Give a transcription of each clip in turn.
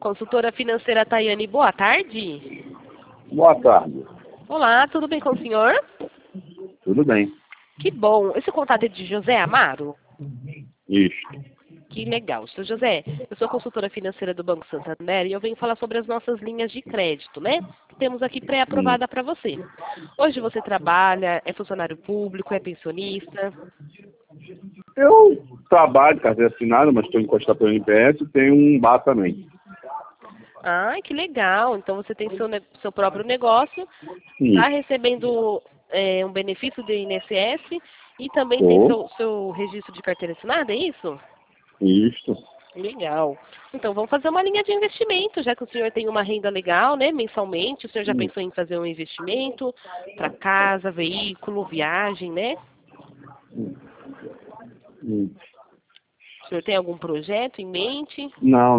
Consultora financeira Tayane, boa tarde. Boa tarde. Olá, tudo bem com o senhor? Tudo bem. Que bom. Esse contato é de José Amaro? Isto. Que legal. Seu José, eu sou consultora financeira do Banco Santander e eu venho falar sobre as nossas linhas de crédito, né? Que temos aqui pré-aprovada para você. Hoje você trabalha, é funcionário público, é pensionista? Eu trabalho, carteira assinada, mas estou encostado pelo NPS e tenho um bar também. Ai, que legal. Então você tem seu próprio negócio, está Isso. recebendo um benefício do INSS e também tem Tô. seu registro de carteira assinada, é isso? Isto. Legal. Então vamos fazer uma linha de investimento, já que o senhor tem uma renda legal, né, mensalmente. O senhor já pensou em fazer um investimento para casa, veículo, viagem, né? Hum. O senhor tem algum projeto em mente? Não.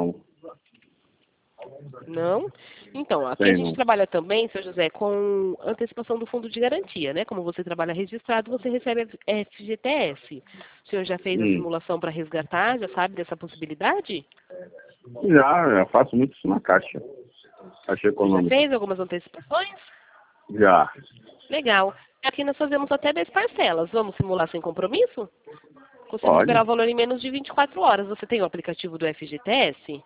Não? Então, aqui a Tem gente não. trabalha também, seu José, com antecipação do fundo de garantia, né? Como você trabalha registrado, você recebe FGTS. O senhor já fez a simulação para resgatar? Já sabe dessa possibilidade? Já faço muito isso na Caixa. Caixa Você já Econômica. fez algumas antecipações? Já. Legal. Aqui nós fazemos até 10 parcelas. Vamos simular sem compromisso? Consigo Pode. liberar o valor em menos de 24 horas. Você tem o aplicativo do FGTS?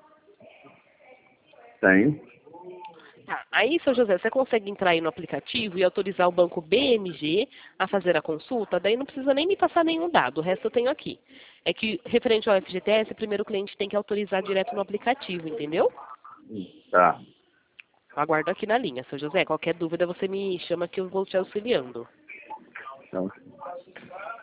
Tenho. Tá. Aí, seu José, você consegue entrar aí no aplicativo e autorizar o banco BMG a fazer a consulta? Daí não precisa nem me passar nenhum dado, o resto eu tenho aqui. É que, referente ao FGTS, primeiro o cliente tem que autorizar direto no aplicativo, entendeu? Tá. Aguardo aqui na linha, seu José. Qualquer dúvida você me chama que eu vou te auxiliando. Então,